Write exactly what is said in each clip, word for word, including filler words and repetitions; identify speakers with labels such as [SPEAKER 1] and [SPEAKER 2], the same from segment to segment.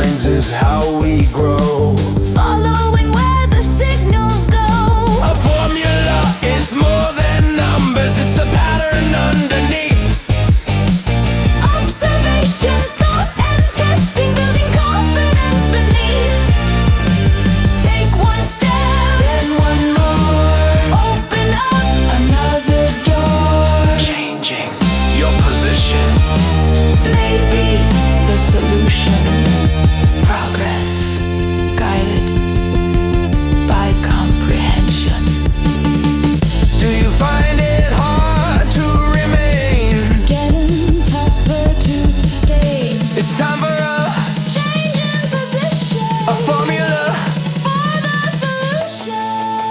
[SPEAKER 1] minds is how we grow.
[SPEAKER 2] Following where the signals go.
[SPEAKER 1] A formula is more than numbers, it's the pattern underneath.
[SPEAKER 2] Observation, thought and testing, building confidence beneath. Take one step,
[SPEAKER 1] Then one more,
[SPEAKER 2] open up another door.
[SPEAKER 1] changing your position.
[SPEAKER 2] Maybe the solution is progress, guided by comprehension.
[SPEAKER 1] Do you find it hard to remain?
[SPEAKER 2] Getting tougher to sustain.
[SPEAKER 1] It's time for a,
[SPEAKER 2] Change in position
[SPEAKER 1] a formula.
[SPEAKER 2] for the solution.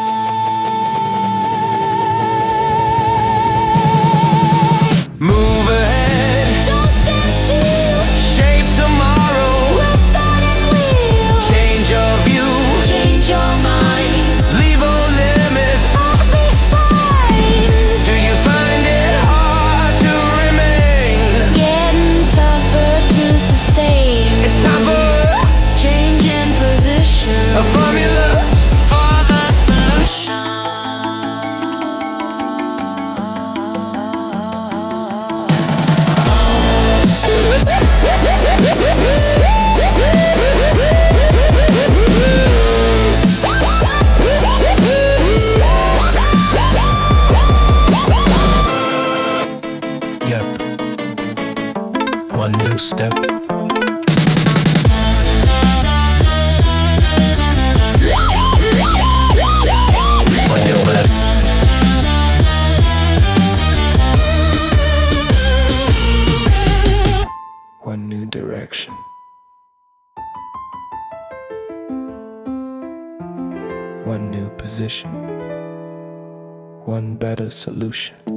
[SPEAKER 1] Move ahead,
[SPEAKER 2] Don't stand still.
[SPEAKER 1] shape tomorrow.
[SPEAKER 2] With thought and will.
[SPEAKER 1] Change your view,
[SPEAKER 2] Change your mind.
[SPEAKER 1] leave all limits.
[SPEAKER 2] All behind.
[SPEAKER 1] Do you find it hard to remain?
[SPEAKER 2] Getting tougher to sustain.
[SPEAKER 1] It's time for
[SPEAKER 2] Change in position
[SPEAKER 1] a formula.
[SPEAKER 2] for the solution.
[SPEAKER 1] Yep, one new step. On your left. One new direction. One new position. One better solution.